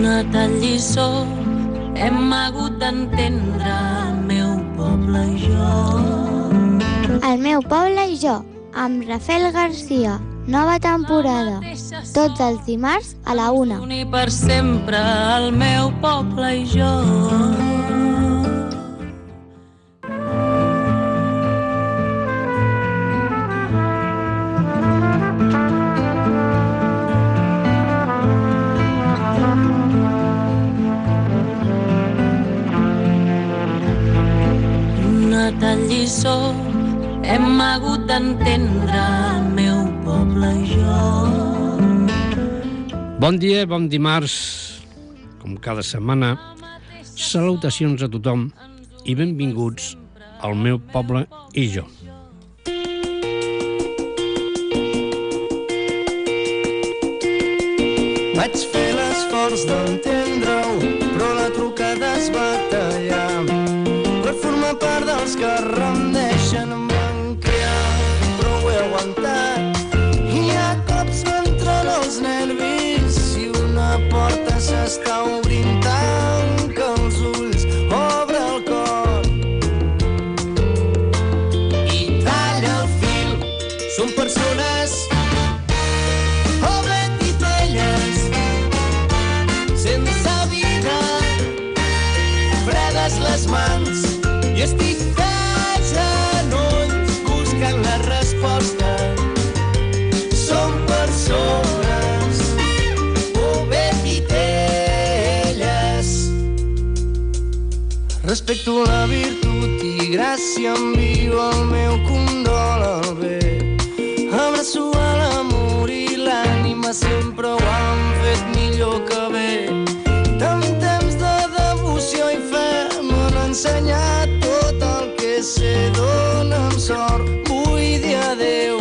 tal lliçó hem hagut d'entendre el meu poble i jo. El meu poble i jo, amb Rafael Garcia. Nova temporada. Tots els dimarts a la 1. Unir per sempre el meu poble i jo. Una tal lliçó hem hagut d'entendre el meu poble i jo. Bon dia, bon dimarts. Com cada setmana, salutacions a tothom i benvinguts al meu poble i jo. Vaig fer l'esforç d'entendre-ho, però la trucada es va tallar. Per formar part dels que rendeixen em van crear, però ho he aguantat. I a cops m'entren els nervis i una porta s'està obrint. Tanca els ulls, obre el cor i talla el fil. Són persones les mans i estic de genolls buscant la resposta. Som persones o bé titelles. Respecto la virtut i gràcia envio el meu condol al bé. Abraço a l'amor i l'ànima, sempre ho han fet millor que bé. Ensenyat tot el que sé, dona'm sort, vull dir adeu.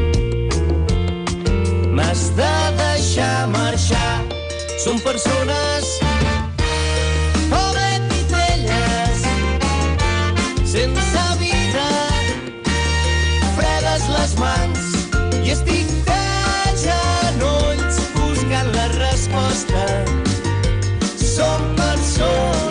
M'has de deixar marxar. Som persones o bé titelles, sense vida, fredes les mans i estic de genolls buscant la resposta. Som persones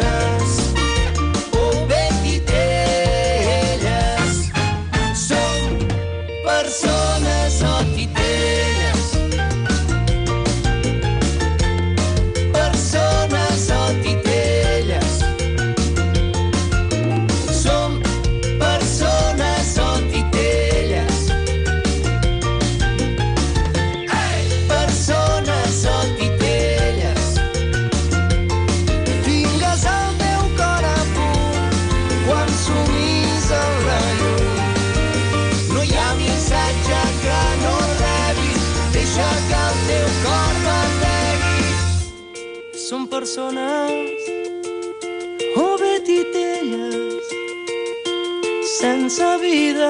persones o bé titelles, sense vida,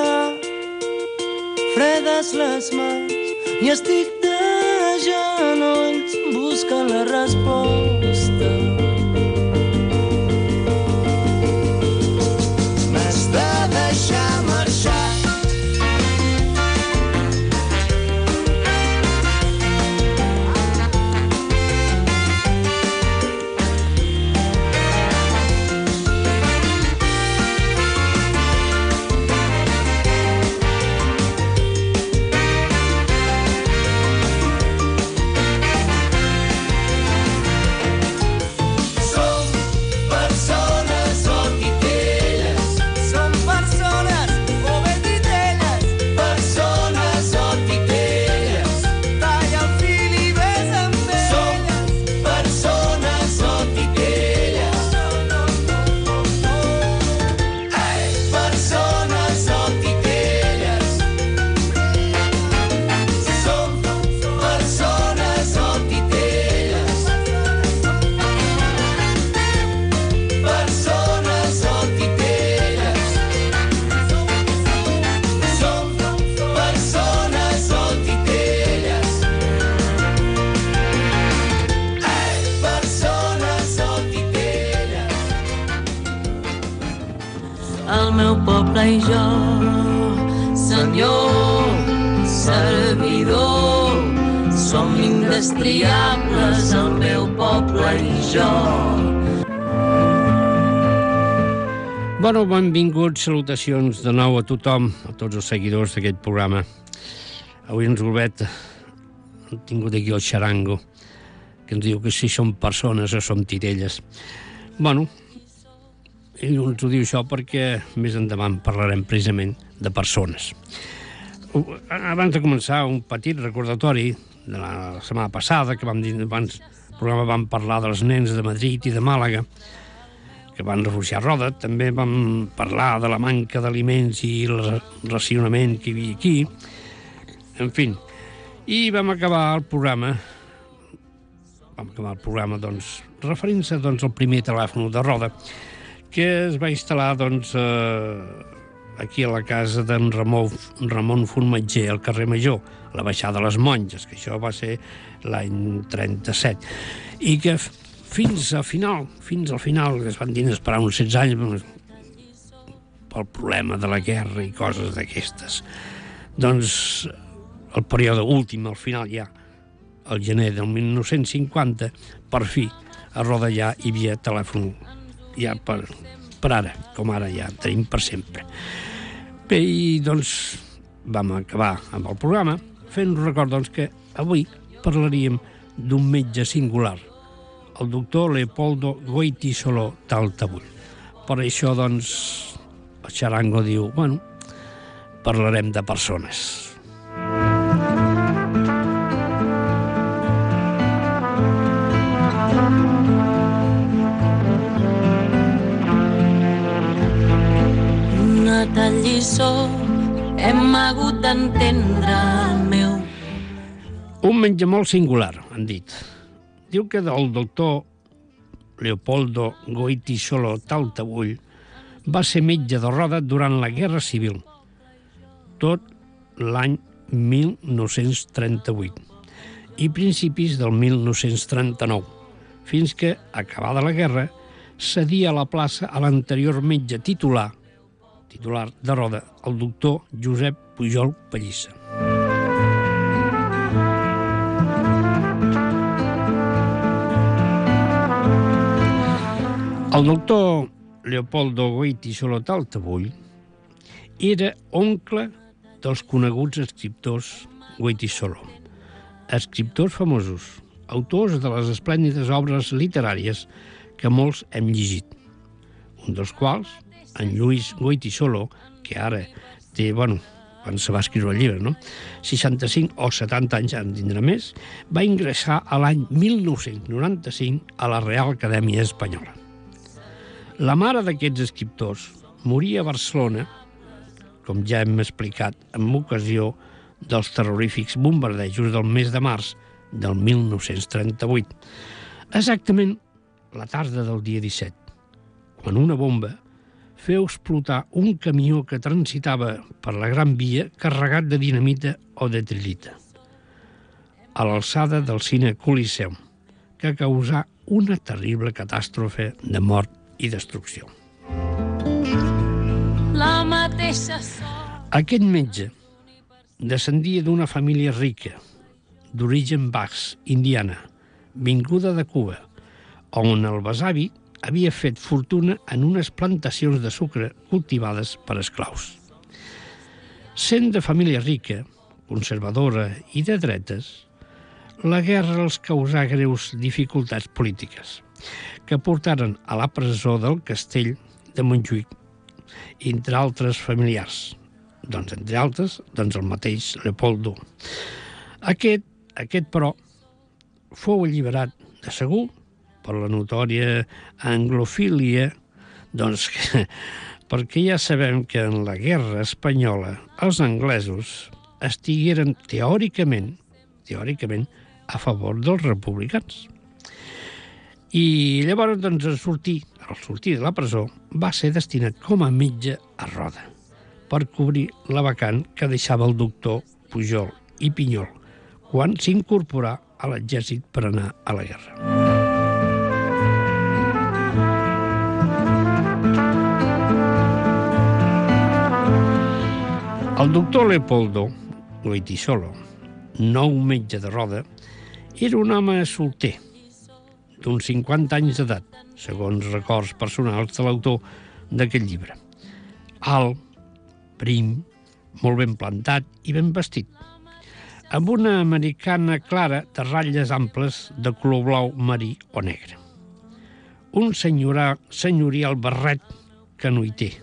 fredes les mans i estic de genolls buscant la resposta. M'has de deixar marxar. I jo, Senyor, servidor, som independents. indestriables, el meu poble i jo. Bueno, benvinguts, salutacions de nou a tothom, a tots els seguidors d'aquest programa. Avui en Robet hem tingut aquí el xarango, que ens diu que si som persones o som titelles. Bueno, ell ens ho diu això perquè més endavant parlarem precisament de persones. Abans de començar, un petit recordatori de la setmana passada, que vam dir abans, el programa vam parlar dels nens de Madrid i de Màlaga, que van refugiar a Roda. També vam parlar de la manca d'aliments i el racionament que hi havia aquí. En fi, i vam acabar el programa doncs, referint-se doncs, al primer telèfon de Roda, que es va instal·lar doncs, aquí a la casa d'en Ramon Formatger, al carrer Major, a la baixada de les Monges, que això va ser l'any 37, i que fins al final, que es van dir esperar uns 16 anys pel problema de la guerra i coses d'aquestes. Doncs el període últim, al final ja, al gener del 1950, per fi, a Roda ja hi havia telèfon, ja per ara, com ara ja tenim per sempre. Bé, i doncs vam acabar amb el programa fent un record doncs, que avui parlaríem d'un metge singular, el doctor Leopoldo Goytisolo Taltabull. Per això, doncs, el xarango diu, bueno, parlarem de persones. Una tal lliçó hem hagut d'entendre el meu. Un metge molt singular, han dit. Diu que el doctor Leopoldo Goytisolo Taltabull va ser metge de Roda durant la Guerra Civil, tot l'any 1938 i principis del 1939, fins que, acabada la guerra, cedia la plaça a l'anterior metge titular de Roda, el doctor Josep Pujol Pallissa. El doctor Leopoldo Goytisolo Taltabull era oncle dels coneguts escriptors Goytisolo, escriptors famosos, autors de les esplèndides obres literàries que molts hem llegit, un dels quals, en Lluís Goytisolo, que ara té, quan se va escriure el llibre, no? 65 o 70 anys, en tindrà més, va ingressar a l'any 1995 a la Real Acadèmia Espanyola. La mare d'aquests escriptors moria a Barcelona, com ja hem explicat, en ocasió dels terrorífics bombardejos del mes de març del 1938. Exactament la tarda del dia 17, quan una bomba feu explotar un camió que transitava per la Gran Via carregat de dinamita o de trilita, a l'alçada del cine Coliseum, que causà una terrible catàstrofe de mort i destrucció. Aquest metge descendia d'una família rica, d'origen baix, indiana, vinguda de Cuba, on el besavi havia fet fortuna en unes plantacions de sucre cultivades per esclaus. Sent de família rica, conservadora i de dretes, la guerra els causà greus dificultats polítiques, que portaren a la presó del castell de Montjuïc, entre altres familiars, entre altres, el mateix Leopoldo. Aquest, però, fou alliberat de segur per la notòria anglofília, perquè ja sabem que en la guerra espanyola els anglesos estigueren teòricament a favor dels republicans. I llavors, al sortir de la presó, va ser destinat com a metge a Roda per cobrir la vacant que deixava el doctor Pujol i Pinyol quan s'incorporà a l'exèrcit per anar a la guerra. El doctor Leopoldo Goytisolo, nou metge de Roda, Era un home solter, d'uns 50 anys d'edat, segons records personals de l'autor d'aquest llibre. Alt, prim, molt ben plantat i ben vestit, amb una americana clara de ratlles amples de color blau marí o negre. Un senyorial barret canoiter,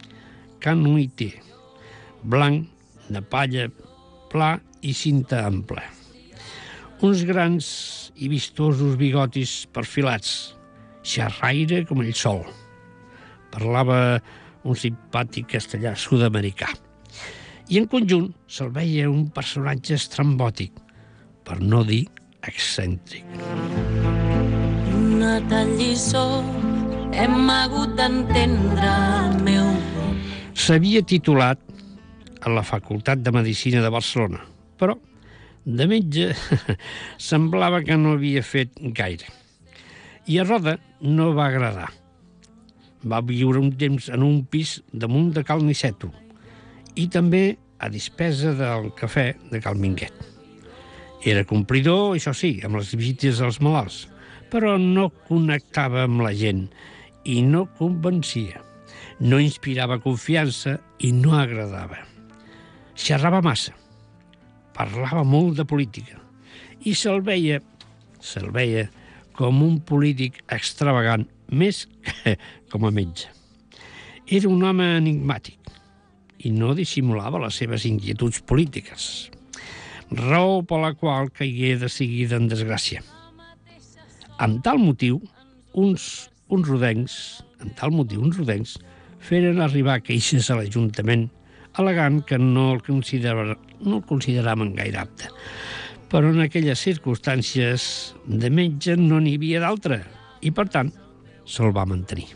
blanc, de palla, pla i cinta ampla. Uns grans i vistosos bigotis perfilats, xerraire com el sol. Parlava un simpàtic castellà sud-americà. I en conjunt se'l veia un personatge estrambòtic, per no dir excèntric. Una tal lliçó hem hagut d'entendre el meu poble. S'havia titulat a la Facultat de Medicina de Barcelona, però de metge semblava que no havia fet gaire. I a Roda no va agradar. Va viure un temps en un pis damunt de Cal Niceto i també a despesa del cafè de Cal Minguet. Era complidor, això sí, amb les visites als malalts, però no connectava amb la gent i no convencia. No inspirava confiança i no agradava. Xerrava massa, parlava molt de política i se'l veia com un polític extravagant més que com a metge. Era un home enigmàtic i no dissimulava les seves inquietuds polítiques, raó per la qual caigué de seguida en desgràcia. Amb tal motiu, uns rodencs feren arribar queixes a l'Ajuntament al·legant que no el consideraven gaire apte. Però en aquelles circumstàncies de metge no n'hi havia d'altre i, per tant, se'l va mantenir.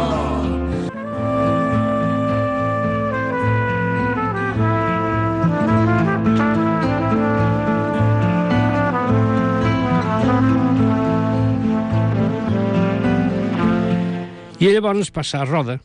I llavors passar a Roda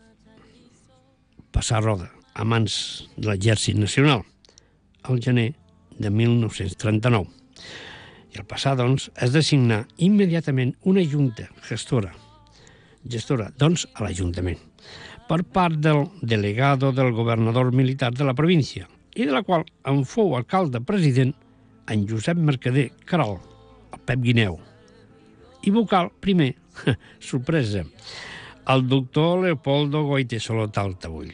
a mans de l'Exèrcit Nacional al gener de 1939. I al passar, doncs, es designà immediatament una junta gestora, doncs, a l'Ajuntament, per part del delegado del governador militar de la província, i de la qual en fou alcalde president en Josep Mercader Queralt, el Pep Guineu, i vocal primer, sorpresa, el doctor Leopoldo Goytisolo Taltabull.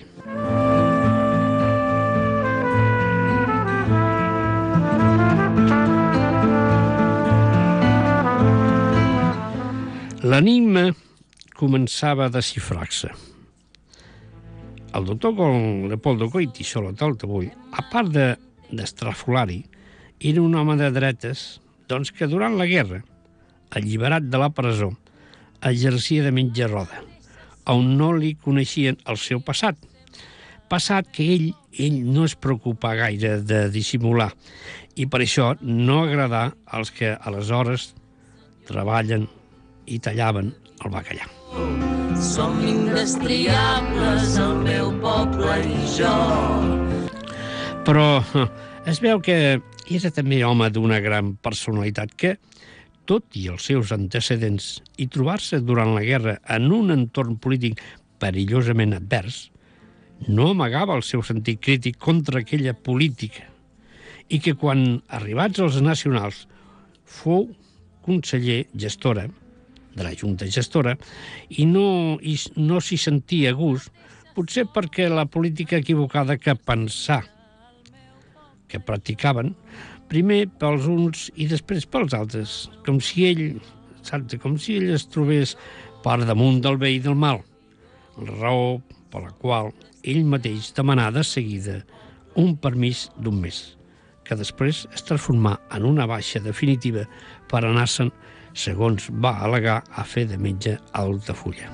L'enigma començava a desxifrar-se. El doctor Leopoldo Goytisolo Taltabull, a part d'estrafolari, era un home de dretes, doncs que durant la guerra, alliberat de la presó, exercia de metge a Roda, on no li coneixien el seu passat que ell no es preocupà gaire de dissimular i per això no agradà als que aleshores treballen i tallaven el bacallà. Som indestriables, el meu poble i jo. Però es veu que era també home d'una gran personalitat que, tot i els seus antecedents, i trobar-se durant la guerra en un entorn polític perillosament advers, no amagava el seu sentit crític contra aquella política i que quan, arribats els nacionals, fou conseller gestora de la Junta Gestora i no s'hi sentia a gust, potser perquè la política equivocada que pensà que practicaven primer pels uns i després pels altres, com si ell es trobés per damunt del bé i del mal, raó per la qual ell mateix demanà de seguida un permís d'un mes, que després es transformà en una baixa definitiva per anar-se'n, segons va al·legar, a fer de metge a Altafulla.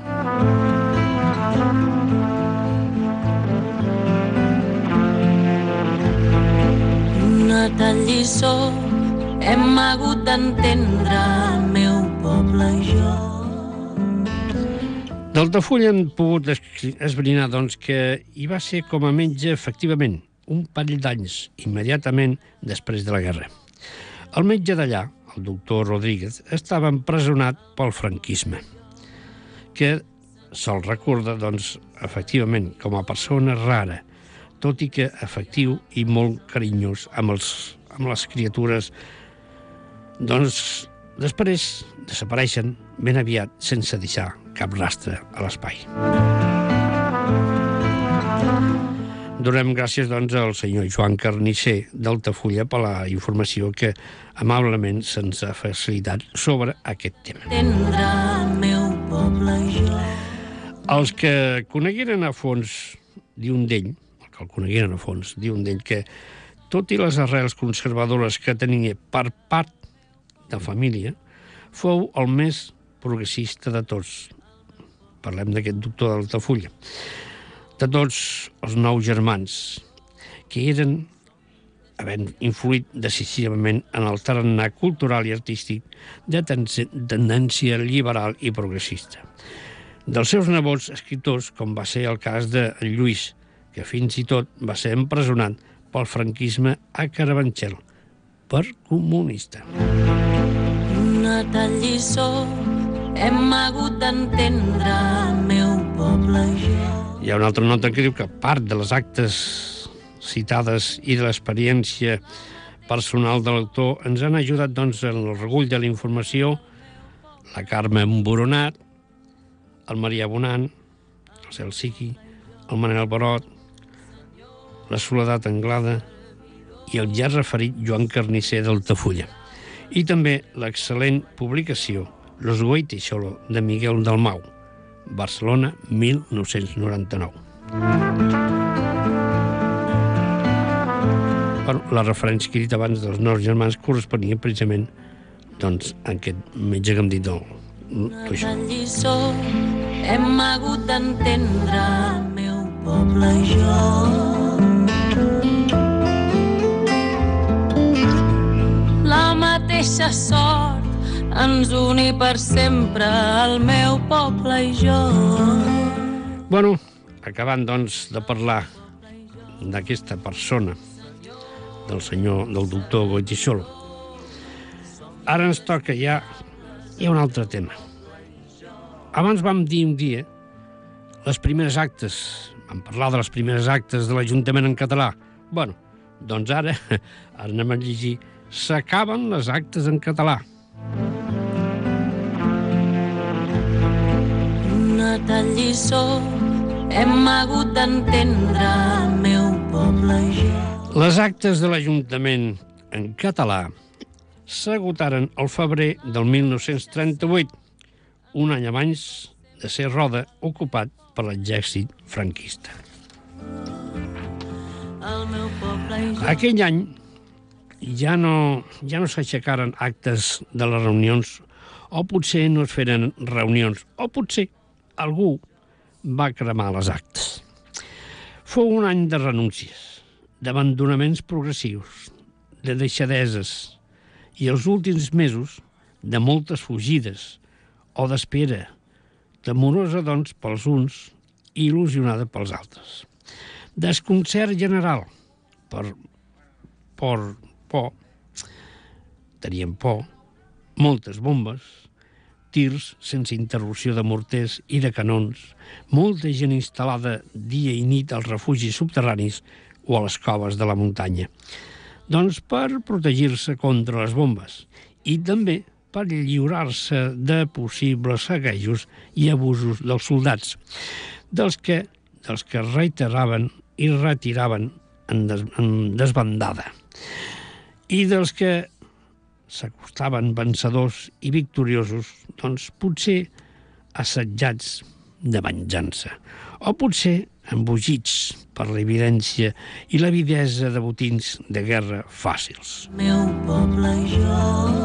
Una tal lliçó hem hagut d'entendre el meu poble i jo. D'Altafulla hem pogut esbrinar, doncs, que hi va ser com a metge, efectivament, un parell d'anys, immediatament després de la guerra. El metge d'allà, el doctor Rodríguez, estava empresonat pel franquisme, que se'l recorda, doncs, efectivament, com a persona rara, tot i que efectiu i molt carinyós amb les criatures. Doncs, després desapareixen ben aviat sense deixar cap rastre a l'espai. Donem gràcies, doncs, al senyor Joan Carnisser d'Altafulla per la informació que amablement se'ns ha facilitat sobre aquest tema. Els que conegueren a fons Diondell, que, tot i les arrels conservadores que tenia per part de família, fou el més progressista de tots. Parlem d'aquest doctor d'Altafulla. De tots els 9 germans, que eren, havent influït decisivament en el tarannà cultural i artístic de tendència liberal i progressista. Dels seus nebots escriptors, com va ser el cas de Lluís, que fins i tot va ser empresonat pel franquisme a Carabanchel, per comunista. Una tal lliçó hem hagut d'entendre el meu poble i jo. Hi ha una altra nota que diu que part de les actes citades i de l'experiència personal de l'autor ens han ajudat, doncs, en el recull de la informació la Carme Boronat, el Maria Bonant, el Cel Siqui, el Manel Barot, la Soledat Anglada i el ja referit Joan Carnisser d'Altafulla. I també l'excel·lent publicació Los Goiti Solo de Miguel Dalmau, Barcelona, 1999. La referència que he dit abans dels 9 germans corresponia precisament, doncs, a aquest metge que em dit Una lliçó hem hagut d'entendre el meu poble i jo. La mateixa sort ens uni per sempre el meu poble i jo. Bueno, acabant, doncs, de parlar d'aquesta persona, del doctor Goytisolo, ara ens toca ja un altre tema. Abans vam dir un dia les primeres actes, vam parlar de les primeres actes de l'Ajuntament en català. Bueno, doncs ara anem a llegir s'acaben les actes en català. Una tal lliçó hem hagut d'entendre el meu poble i jo. Les actes de l'Ajuntament en català s'agotaren al febrer del 1938, un any abans de ser Roda ocupat per l'exèrcit franquista. Aquell any ja no s'aixecaren actes de les reunions, o potser no es feren reunions, o potser algú va cremar les actes. Fou un any de renúncies, d'abandonaments progressius, de deixadeses, i els últims mesos de moltes fugides o d'espera, temorosa, doncs, pels uns i il·lusionada pels altres. Desconcert general, per por, tenien por, moltes bombes, tirs sense interrupció de morters i de canons, molta gent instal·lada dia i nit als refugis subterranis o a les coves de la muntanya. Doncs per protegir-se contra les bombes i també per lliurar-se de possibles saquejos i abusos dels soldats, dels que reiteraven i retiraven en desbandada, i dels que s'acostaven vencedors i victoriosos, doncs potser assetjats de venjança, o potser embogits per l'evidència i l'avidesa de botins de guerra fàcils. Meu poble i jo.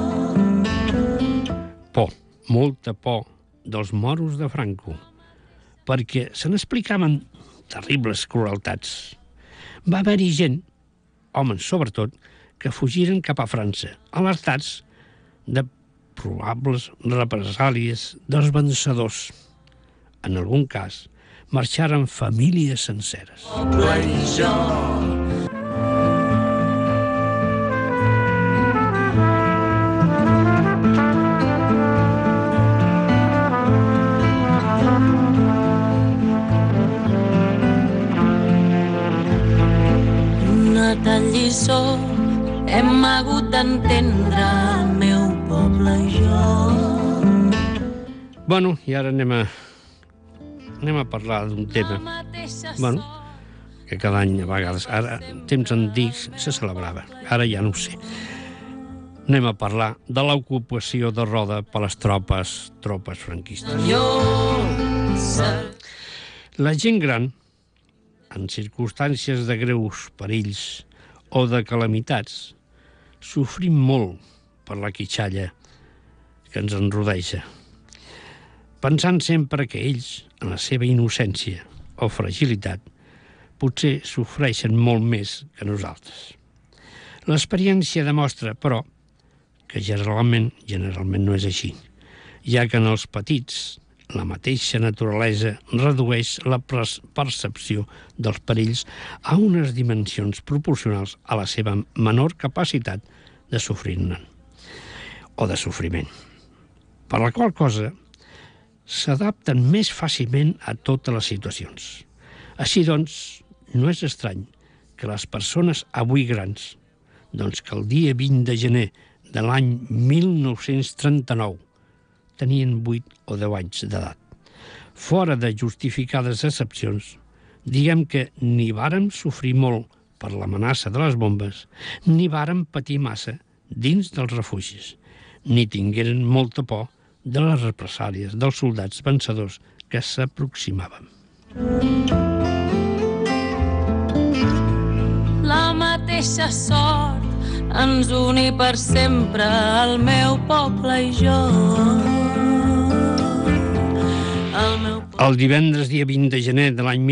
Por, molta por dels moros de Franco, perquè se n'explicaven terribles crueltats. Va haver-hi gent, homes sobretot, que fugiren cap a França, alertats de probables represàlies dels vencedors. En algun cas, marxaren famílies senceres. Poble i jo. lliçó hem hagut d'entendre el meu poble i jo. Bueno, i ara anem a parlar d'un tema, bueno, que cada any a vegades, ara temps antics se celebrava, ara ja no ho sé. Anem a parlar de l'ocupació de Roda per les tropes franquistes. La gent gran, en circumstàncies de greus perills o de calamitats, sofrim molt per la quitxalla que ens enrodeja, pensant sempre que ells, en la seva innocència o fragilitat, potser sofreixen molt més que nosaltres. L'experiència demostra, però, que generalment no és així, ja que en els petits la mateixa naturalesa redueix la percepció dels perills a unes dimensions proporcionals a la seva menor capacitat de sofrir-ne o de sofriment, per la qual cosa s'adapten més fàcilment a totes les situacions. Així doncs, no és estrany que les persones avui grans, doncs que el dia 20 de gener de l'any 1939 tenien 8 o 10 anys d'edat. Fora de justificades excepcions, diguem que ni vàrem sofrir molt per l'amenaça de les bombes, ni vàrem patir massa dins dels refugis, ni tingueren molta por de les represàlies dels soldats vencedors que s'aproximaven. La mateixa sort ens uni per sempre el meu poble i jo. El divendres dia 20 de gener de l'any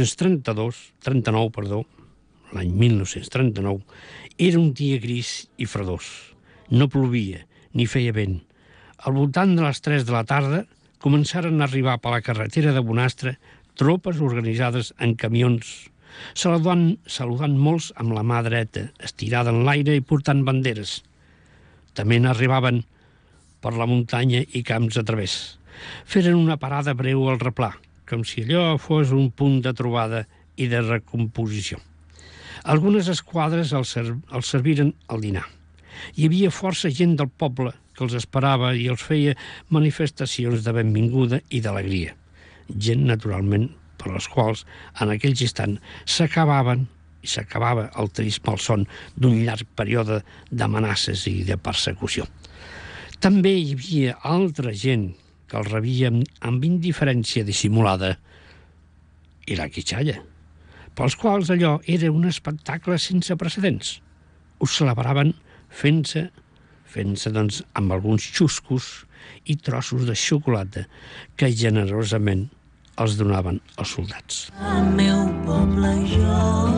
1939, l'any 1939, era un dia gris i fredós. No plovia, ni feia vent. Al voltant de les 3 de la tarda començaren a arribar per la carretera de Bonastre tropes organitzades en camions, saludant molts amb la mà dreta, estirada en l'aire i portant banderes. També n'arribaven per la muntanya i camps a través. Feren una parada breu al replà, com si allò fos un punt de trobada i de recomposició. Algunes esquadres els serviren al dinar. Hi havia força gent del poble que els esperava i els feia manifestacions de benvinguda i d'alegria. Gent, naturalment, per les quals en aquells instants s'acabava el trist malson d'un llarg període d'amenaces i de persecució. També hi havia altra gent que el rebia amb indiferència dissimulada i la quitxalla, pels quals allò era un espectacle sense precedents. Ho celebraven fent-se doncs, amb alguns xuscos i trossos de xocolata que generosament els donaven els soldats. El meu poble i jo.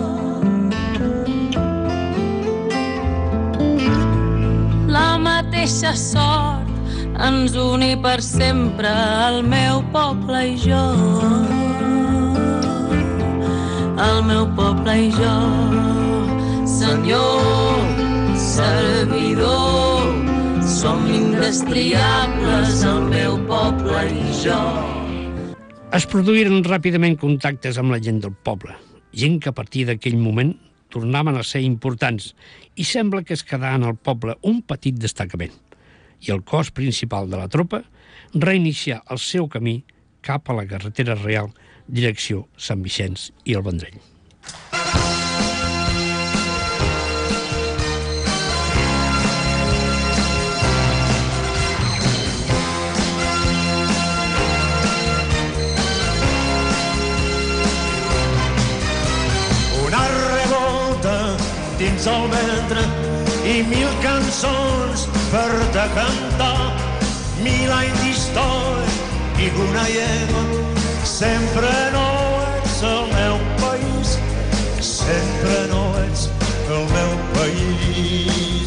La mateixa sort ens uni per sempre el meu poble i jo. El meu poble i jo. Senyor, servidor, som indestriables, el meu poble i jo. Es produïren ràpidament contactes amb la gent del poble, gent que a partir d'aquell moment tornaven a ser importants i sembla que es quedà en el poble un petit destacament. I el cos principal de la tropa reinicià el seu camí cap a la carretera real, direcció Sant Vicenç i el Vendrell. Dins el ventre i 1000 cançons per te cantar, 1000 anys d'història i una llengua. Sempre no ets el meu país, sempre no ets el meu país.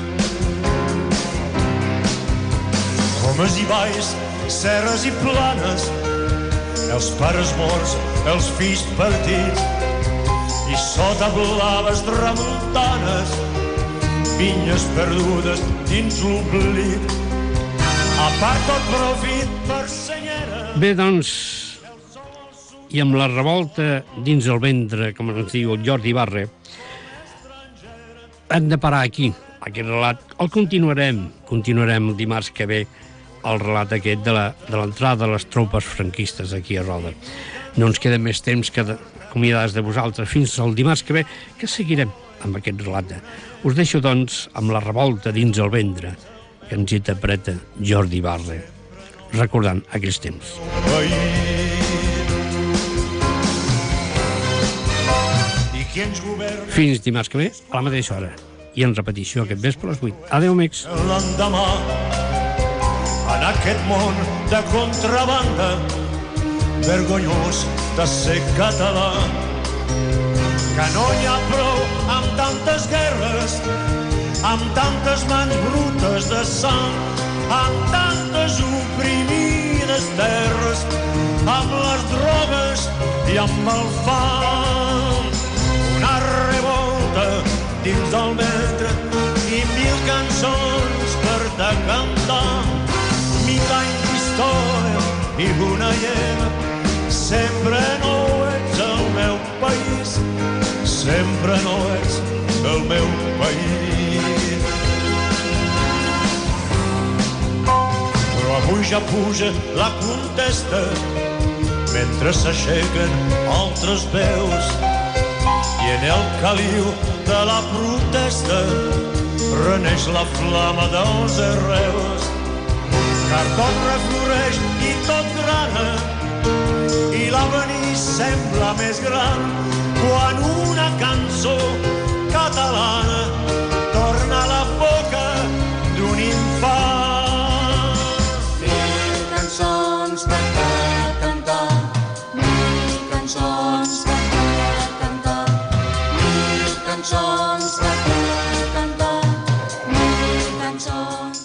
Homes i valls, serres i planes, els pares morts, els fills partits, i sota blaves tramuntanes, vinyes perdudes dins l'oblit. A part tot profit per senyera. Bé, doncs, i amb la revolta dins el ventre, com ens diu el Jordi Barre, hem de parar aquí, aquest relat. El continuarem el dimarts que ve, el relat aquest de l'entrada de les tropes franquistes aquí a Roda. No ens queda més temps que acomiadar de vosaltres fins al dimarts que ve, que seguirem amb aquest relat. Us deixo, doncs, amb La revolta dins el ventre, que ens interpreta Jordi Barre, recordant aquells temps. Fins dimarts que ve, a la mateixa hora, i en repetició aquest vespre a les 8. Adéu, amics. L'endemà, en aquest món de contrabanda, vergonyós de ser català, que no hi ha prou amb tantes guerres, amb tantes mans brutes de sang, amb tantes oprimides terres, amb les drogues i amb el fam. Una revolta dins del ventre i 1000 cançons per te cantar, 1000 anys d'història i una hiena. Sempre no ets el meu país, sempre no ets el meu país. Però avui ja puja la contesta, mentre s'aixequen altres veus, i en el caliu de la protesta reneix la flama dels arreus. Car tot refloreix i tot grana, i l'avenir sembla més gran quan una cançó catalana torna a la boca d'un infant. 1000 cançons per